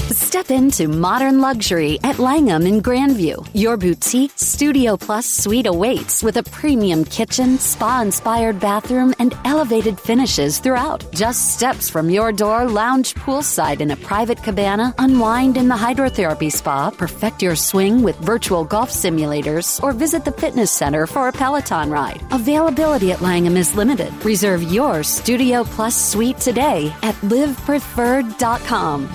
Step into modern luxury at Langham in Grandview. Your boutique Studio Plus suite awaits with a premium kitchen, spa-inspired bathroom, and elevated finishes throughout. Just steps from your door, lounge poolside in a private cabana, unwind in the hydrotherapy spa, perfect your swing with virtual golf simulators, or visit the fitness center for a Peloton ride. Availability at Langham is limited. Reserve your Studio Plus suite today at livepreferred.com.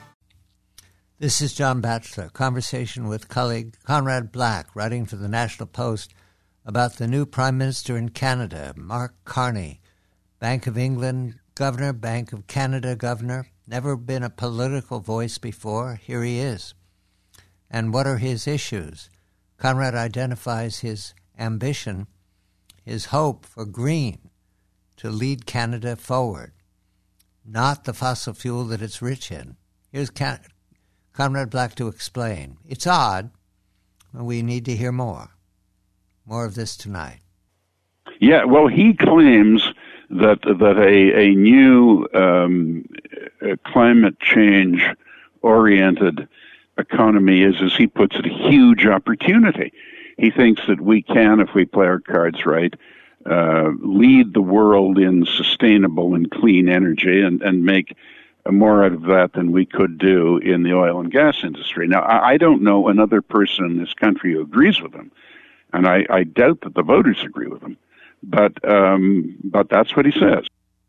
This is John Batchelor, conversation with colleague Conrad Black, writing for the National Post about the new Prime Minister in Canada, Mark Carney, Bank of England Governor, Bank of Canada Governor, never been a political voice before. Here he is. And what are his issues? Conrad identifies his ambition, his hope for green, to lead Canada forward, not the fossil fuel that it's rich in. Here's Conrad Black to explain. It's odd, but we need to hear more. More of this tonight. Yeah, well, he claims that a new climate change-oriented economy is, as he puts it, a huge opportunity. He thinks that we can, if we play our cards right, lead the world in sustainable and clean energy and make more out of that than we could do in the oil and gas industry. Now, I don't know another person in this country who agrees with him, and I doubt that the voters agree with him. But that's what he says.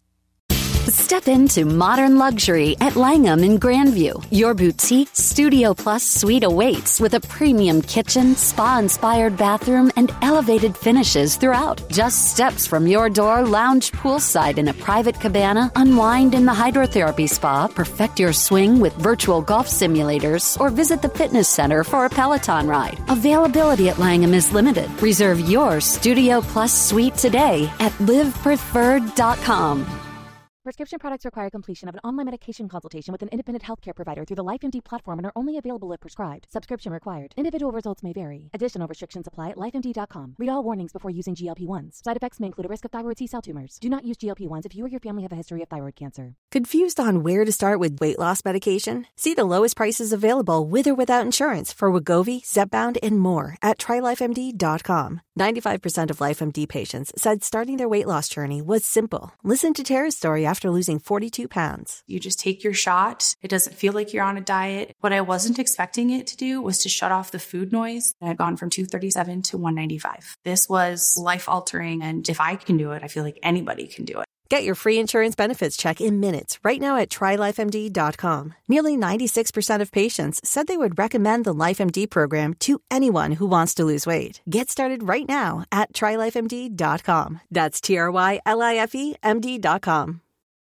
Step into modern luxury at Langham in Grandview. Your boutique Studio Plus suite awaits with a premium kitchen, spa-inspired bathroom, and elevated finishes throughout. Just steps from your door, lounge poolside in a private cabana, unwind in the hydrotherapy spa, perfect your swing with virtual golf simulators, or visit the fitness center for a Peloton ride. Availability at Langham is limited. Reserve your Studio Plus suite today at livepreferred.com. Prescription products require completion of an online medication consultation with an independent healthcare provider through the LifeMD platform and are only available if prescribed. Subscription required. Individual results may vary. Additional restrictions apply at lifemd.com. Read all warnings before using GLP-1s. Side effects may include a risk of thyroid C-cell tumors. Do not use GLP-1s if you or your family have a history of thyroid cancer. Confused on where to start with weight loss medication? See the lowest prices available with or without insurance for Wegovy, Zepbound, and more at trylifemd.com. 95% of LifeMD patients said starting their weight loss journey was simple. Listen to Tara's story after losing 42 pounds. You just take your shot. It doesn't feel like you're on a diet. What I wasn't expecting it to do was to shut off the food noise. I had gone from 237 to 195. This was life-altering, and if I can do it, I feel like anybody can do it. Get your free insurance benefits check in minutes right now at trylifemd.com. Nearly 96% of patients said they would recommend the LifeMD program to anyone who wants to lose weight. Get started right now at trylifemd.com. That's TRYLIFEMD.com.